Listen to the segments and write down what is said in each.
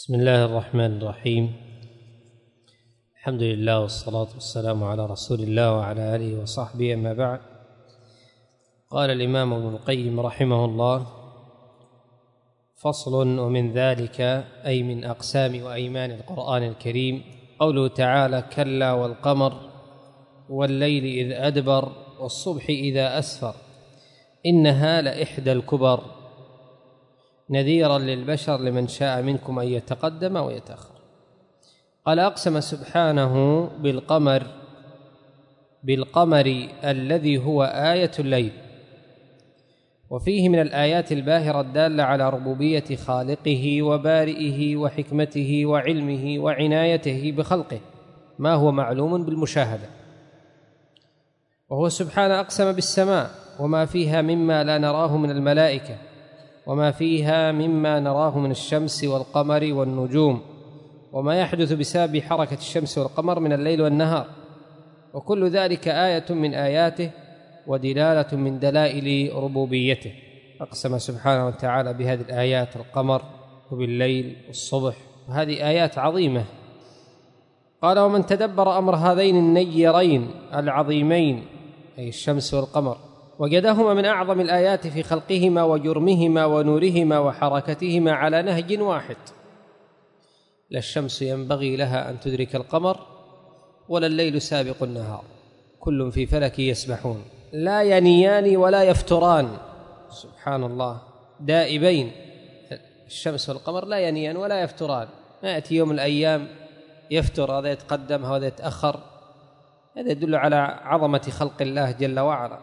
بسم الله الرحمن الرحيم. الحمد لله والصلاة والسلام على رسول الله وعلى آله وصحبه، أما بعد. قال الإمام ابن القيم رحمه الله: فصل. ومن ذلك أي من أقسام وأيمان القرآن الكريم قوله تعالى: كلا والقمر والليل إذ أدبر والصبح إذا أسفر إنها لإحدى الكبر نذيرا للبشر لمن شاء منكم أن يتقدم ويتأخر. قال: أقسم سبحانه بالقمر الذي هو آية الليل، وفيه من الآيات الباهرة الدالة على ربوبية خالقه وبارئه وحكمته وعلمه وعنايته بخلقه ما هو معلوم بالمشاهدة. وهو سبحانه أقسم بالسماء وما فيها مما لا نراه من الملائكة، وما فيها مما نراه من الشمس والقمر والنجوم، وما يحدث بسبب حركة الشمس والقمر من الليل والنهار، وكل ذلك آية من آياته ودلالة من دلائل ربوبيته. أقسم سبحانه وتعالى بهذه الآيات: القمر وبالليل والصبح، وهذه آيات عظيمة. قال: ومن تدبر أمر هذين النيرين العظيمين أي الشمس والقمر وجدهما من أعظم الآيات في خلقهما وجرمهما ونورهما وحركتهما على نهج واحد. لا الشمس ينبغي لها أن تدرك القمر، ولا الليل سابق النهار، كل في فلك يسبحون، لا ينيان ولا يفتران. سبحان الله، دائبين. الشمس والقمر لا ينيان ولا يفتران، ما يأتي يوم من الأيام يفتر، هذا يتقدم هذا يتأخر. هذا يدل على عظمة خلق الله جل وعلا.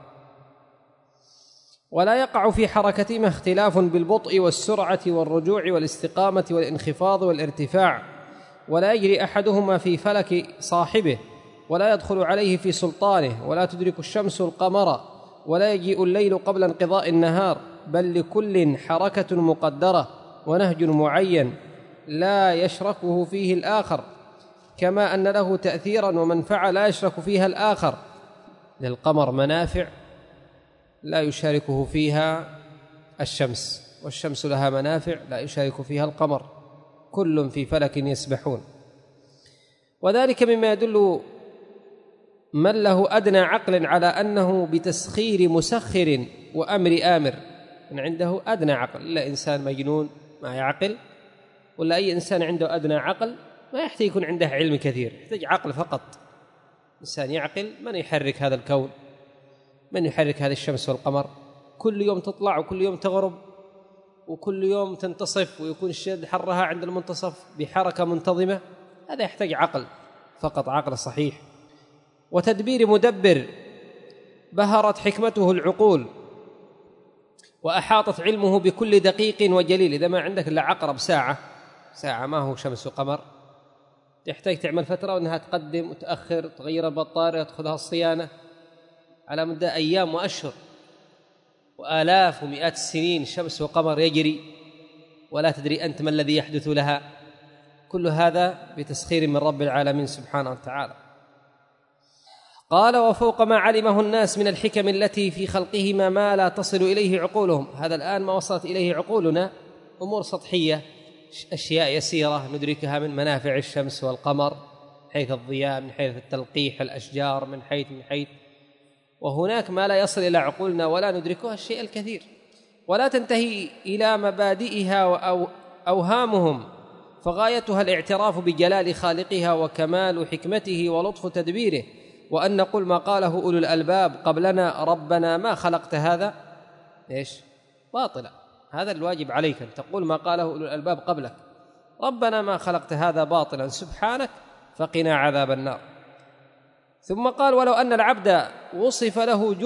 ولا يقع في حركتهما اختلاف بالبطء والسرعة والرجوع والاستقامة والانخفاض والارتفاع، ولا يجري أحدهما في فلك صاحبه، ولا يدخل عليه في سلطانه، ولا تدرك الشمس القمر، ولا يجيء الليل قبل انقضاء النهار، بل لكل حركة مقدرة ونهج معين لا يشركه فيه الآخر، كما أن له تأثيرا ومنفعة لا يشرك فيها الآخر. للقمر منافع لا يشاركه فيها الشمس، والشمس لها منافع لا يشارك فيها القمر، كل في فلك يسبحون. وذلك مما يدل من له أدنى عقل على أنه بتسخير مسخر وأمر آمر. من عنده أدنى عقل، لا إنسان مجنون ما يعقل، ولا أي إنسان عنده أدنى عقل ما يحتاج يكون عنده علم كثير، يحتاج عقل فقط. إنسان يعقل من يحرك هذا الكون، من يحرك هذه الشمس والقمر، كل يوم تطلع وكل يوم تغرب وكل يوم تنتصف ويكون الشد حرها عند المنتصف بحركة منتظمة. هذا يحتاج عقل فقط، عقل صحيح وتدبير مدبر بهرت حكمته العقول وأحاطت علمه بكل دقيق وجليل. إذا ما عندك إلا عقرب ساعة ما هو شمس وقمر، تحتاج تعمل فترة وأنها تقدم وتأخر، تغير البطارية، تأخذها الصيانة على مدة أيام وأشهر وآلاف ومئات السنين. شمس وقمر يجري ولا تدري أنت ما الذي يحدث لها. كل هذا بتسخير من رب العالمين سبحانه وتعالى. قال: وفوق ما علمه الناس من الحكم التي في خلقهما ما لا تصل إليه عقولهم. هذا الآن ما وصلت إليه عقولنا أمور سطحية، أشياء يسيرة ندركها من منافع الشمس والقمر، من حيث الضياء، من حيث التلقيح، الأشجار، من حيث وهناك ما لا يصل إلى عقولنا ولا ندركها الشيء الكثير، ولا تنتهي إلى مبادئها وأوهامهم، فغايتها الاعتراف بجلال خالقها وكمال حكمته ولطف تدبيره، وأن نقول ما قاله أولو الألباب قبلنا: ربنا ما خلقت هذا باطلا. هذا الواجب عليك أن تقول ما قاله أولو الألباب قبلك: ربنا ما خلقت هذا باطلا سبحانك فقنا عذاب النار. ثم قال: ولو أن العبد وصف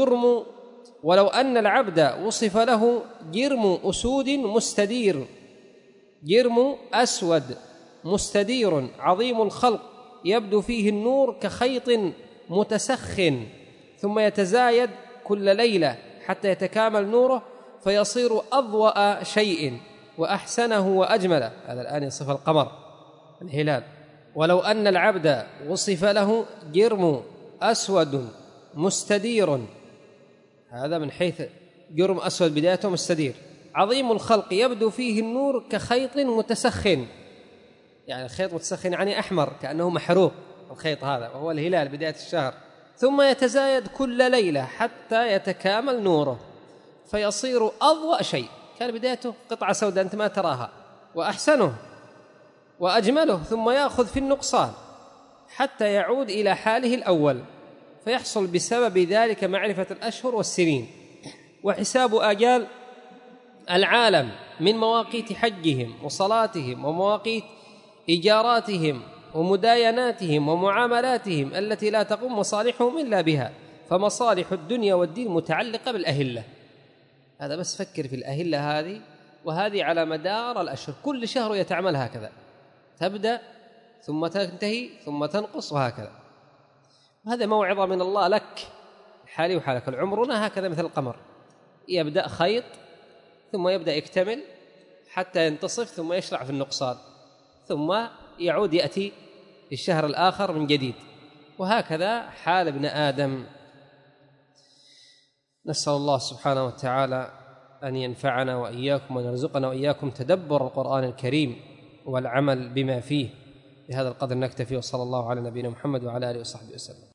له جرم أسود مستدير، جرم أسود مستدير عظيم الخلق يبدو فيه النور كخيط متسخن، ثم يتزايد كل ليلة حتى يتكامل نوره فيصير أضوأ شيء وأحسنه وأجمله. هذا الآن يصف القمر الهلال. ولو أن العبد وصف له جرم أسود مستدير، هذا من حيث جرم أسود بدايته مستدير، عظيم الخلق يبدو فيه النور كخيط متسخن، يعني الخيط متسخن يعني أحمر كأنه محروق الخيط هذا، وهو الهلال بداية الشهر، ثم يتزايد كل ليلة حتى يتكامل نوره فيصير أضوأ شيء. كان بدايته قطعة سوداء أنت ما تراها، وأحسنه وأجمله، ثم يأخذ في النقصان حتى يعود إلى حاله الأول، فيحصل بسبب ذلك معرفة الأشهر والسنين وحساب آجال العالم من مواقيت حجهم وصلاتهم ومواقيت إيجاراتهم ومدايناتهم ومعاملاتهم التي لا تقوم مصالحهم إلا بها، فمصالح الدنيا والدين متعلقة بالأهلة. هذا بس فكر في الأهلة هذه، وهذه على مدار الأشهر كل شهر يتعمل هكذا، تبدأ ثم تنتهي ثم تنقص وهكذا. وهذا موعظة من الله لك حالي وحالك. العمرنا هكذا مثل القمر، يبدأ خيط ثم يبدأ يكتمل حتى ينتصف ثم يشرع في النقصان، ثم يعود يأتي في الشهر الآخر من جديد، وهكذا حال ابن آدم. نسأل الله سبحانه وتعالى أن ينفعنا وإياكم وأن يرزقنا وإياكم تدبر القرآن الكريم والعمل بما فيه. بهذا القدر نكتفي، وصلى الله على نبينا محمد وعلى آله وصحبه وسلم.